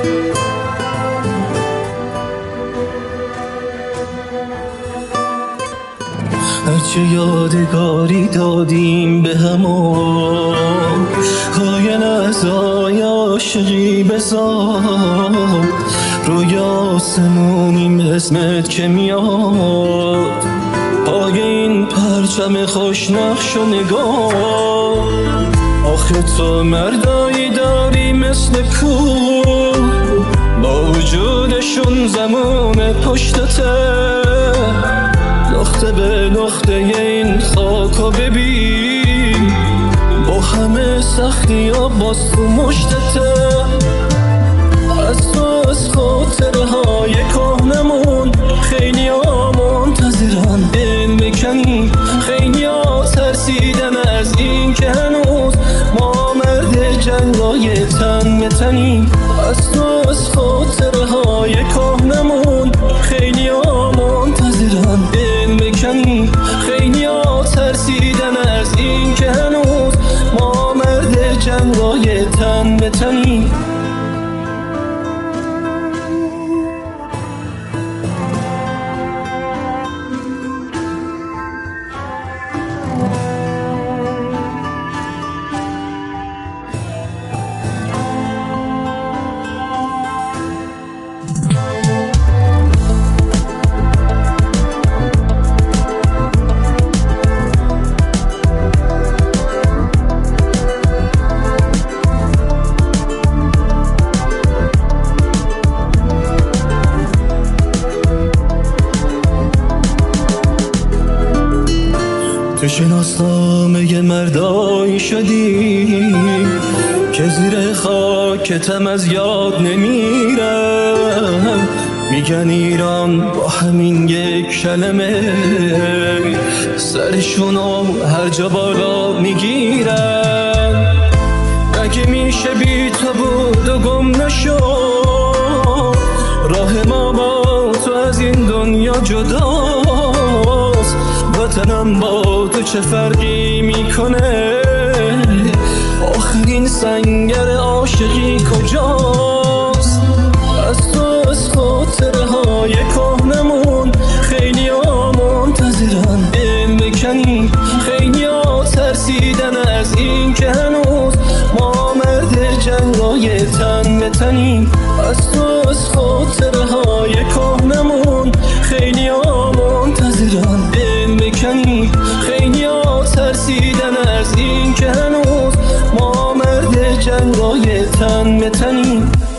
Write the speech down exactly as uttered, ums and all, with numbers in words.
هرچه یادگاری دادیم به همون های لحظای عاشقی بذار روی آسمونیم اسمت که میاد پای این پرچم خوش نقش و نگاه. آخه تو مردایی داری مثل کوه با وجودشون زمان پشتته، نقطه به نقطه این خاکو ببین با همه سختی ها باز تو مشتته. از تو از خاطره های کهنمون خیلی ها منتظرن این بکنی، خیلی ها ترسیدن از این که هنوز ما مرد جنگای تن به تنی. از تو از خاطره های کهنمون خیلی ها منتظرن این بکنی، خیلی ها ترسیدن از این که هنوز ما مرد جنگای تن به تنی. تو شناسنامه مردایی شدی که زیر خاکتم از یاد نمیرم. میگن ایران با همین یک کلمه سرشونو هر جا بالا میگیرن. اگه میشه بی تو بود و گم نشو، راه ما با تو از این دنیا جداست. وطنم با تو چه فرقی میکنه، آخرین سنگر عاشقی کجاست؟ از تو از خاطره های کهنمون خیلی ها منتظرن این بکنی، خیلی ها ترسیدن از این که هنوز ما مرد جنگای تن به تنی. از تو از خاطره های کهنمون خیلی ها منتظرن این بکنی، خیلی ها ترسیدن از این که هنوز ما مرد جنگای تن به تنی.